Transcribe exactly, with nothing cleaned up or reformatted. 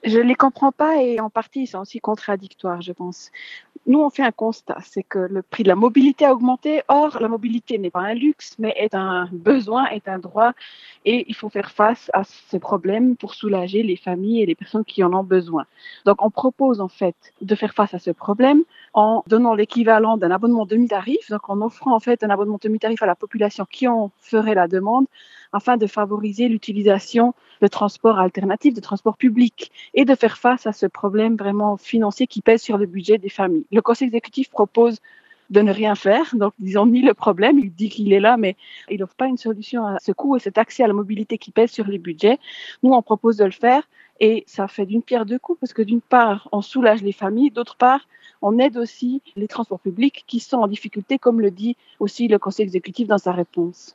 Je les comprends pas et en partie, ils sont aussi contradictoires, je pense. Nous, on fait un constat, c'est que le prix de la mobilité a augmenté. Or, la mobilité n'est pas un luxe, mais est un besoin, est un droit. Et il faut faire face à ces problèmes pour soulager les familles et les personnes qui en ont besoin. Donc, on propose en fait de faire face à ce problème en donnant l'équivalent d'un abonnement demi-tarif, donc en offrant en fait un abonnement demi-tarif à la population qui en ferait la demande, afin de favoriser l'utilisation de transports alternatifs, de transports publics, et de faire face à ce problème vraiment financier qui pèse sur le budget des familles. Le Conseil exécutif propose de ne rien faire, donc disons ni le problème, il dit qu'il est là, mais il n'offre pas une solution à ce coût et cet accès à la mobilité qui pèse sur les budgets. Nous, on propose de le faire et ça fait d'une pierre deux coups parce que d'une part, on soulage les familles, d'autre part, on aide aussi les transports publics qui sont en difficulté, comme le dit aussi le Conseil exécutif dans sa réponse.